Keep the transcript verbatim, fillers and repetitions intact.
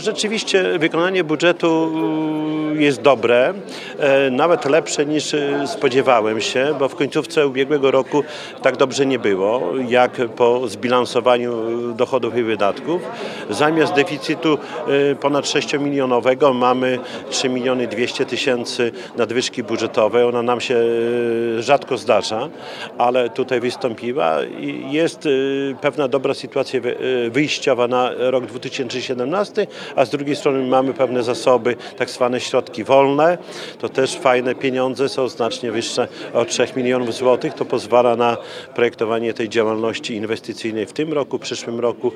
Rzeczywiście wykonanie budżetu jest dobre, nawet lepsze niż spodziewałem się, bo w końcówce ubiegłego roku tak dobrze nie było, jak po zbilansowaniu dochodów i wydatków. Zamiast deficytu ponad sześciomilionowego mamy trzy miliony dwieście tysięcy nadwyżki budżetowej. Ona nam się rzadko zdarza, ale tutaj wystąpiła i jest pewna dobra sytuacja wyjściowa na rok dwa tysiące siedemnasty, a z drugiej strony mamy pewne zasoby, tak zwane środki wolne. To też fajne pieniądze, są znacznie wyższe od trzech milionów złotych. To pozwala na projektowanie tej działalności inwestycyjnej w tym roku, w przyszłym roku.